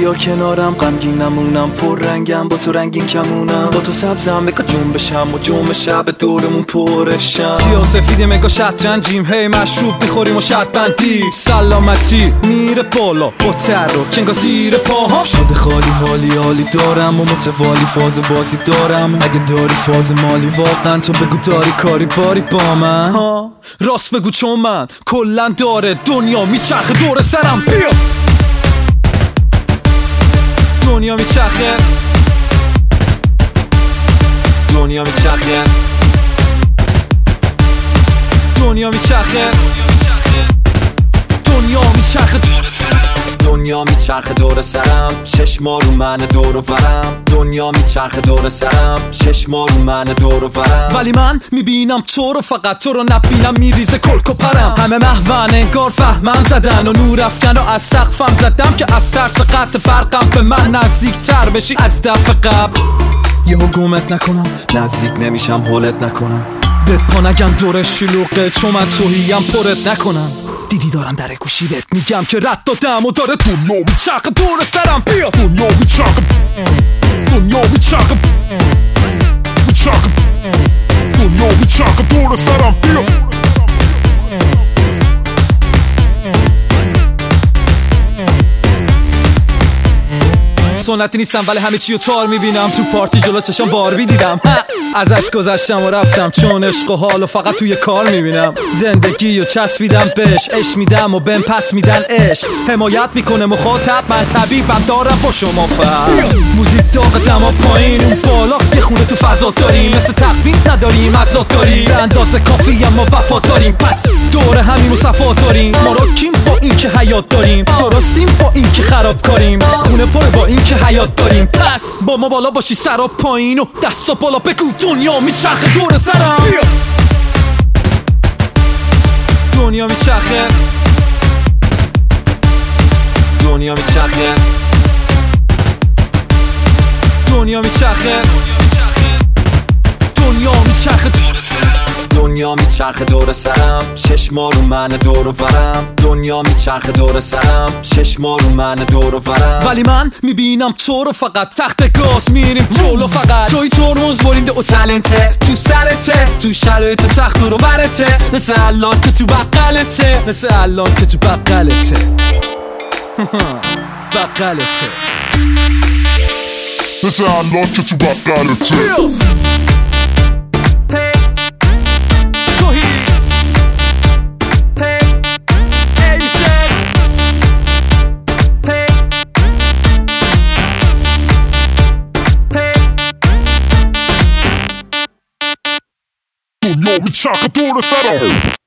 بیا کنارم، غمگین نمونم، پر رنگم، با تو رنگین کمونم، با تو سبزم بگا جون بشم و جون شب دورمون پرشم. سیاه سفیدی مگا شطرنجیم، هی مشروب میخوریم و شرط بندی، سلامتی میره بالا با تر و کنگا زیر پاها. شده خالی حالی دارم و متوالی فاز بازی دارم، اگه داری فاز مالی واقعا تو بگو داری کاری باری با من ها. راست بگو چون من کلن داره دنیا میچرخه دور سرم. بیا دنیا میچرخه، دنیا میچرخه، دنیا میچرخه، دنیا میچرخه، دنیا میچرخه دور سرم، چشما رو من دور و برم. دنیا میچرخه دور سرم، چشما رو من دور و برم. ولی من میبینم تو رو، فقط تو رو نبینم میریزه کلک و پرم. همه محون انگار فهمم زدن و نور افکن و از سقفم زدم که از ترس قطع برقم به من نزدیک تر بشی از دفعه قبل. یه گمت نکنم، نزدیک نمیشم هولت نکنم، به پا نگم دور شلوغه چون من توهیم پرت نکنم. دیدی دارم در گوشی بهت میگم که رد دادم و داره دنیا میچرخه دور سرم. بیا دنیا میچرخه، دنیا میچرخه، میچرخه، دنیا میچرخه دور سرم. بیا سنتی نیستم ولی همه چی رو تار میبینم، تو پارتی جلو چشم باربی دیدم، ازش گذشتم و رفتم چون عشق و حال و فقط توی کار میبینم. زندگی رو چسبیدم بهش، عشق میدم و بهم پس میدن عشق، حمایت میکنه مخاطب، من طبیبم دارم با شما فرق. موزیک داغ دما پایین، اون بالا یه خونه تو فضا داریم، مثل تقویم نداریم ازاد داریم، به اندازه کافی اما وفا داریم، پس دور همین و صفا داریم. ما رو کیم با این که حیات داریم، درستیم با این که خراب کاریم، خونه پره با این که حیات داریم، پس با ما بالا باشی سرا پایین و دستا بالا بگو دنیا میچرخه دور سرم. دنیا میچرخه، دنیا میچرخه، دنیا میچرخه، دنیا میچرخه، دنیا میچرخه دور سرم، چشما رو من دور و برم. دنیا میچرخه دور سرم، چشما رو من دور و برم. ولی من میبینم تو رو، فقط تخت گاز میریم جلو، فقط توی ترمز برینده و تلنته تو سرته، تو شرایط سخت رو برته، مثل الان که تو بقلته، مثل الان که تو بقلته بقلته، مثل الان که تو بقلته. دنیا میچرخه دور سرم.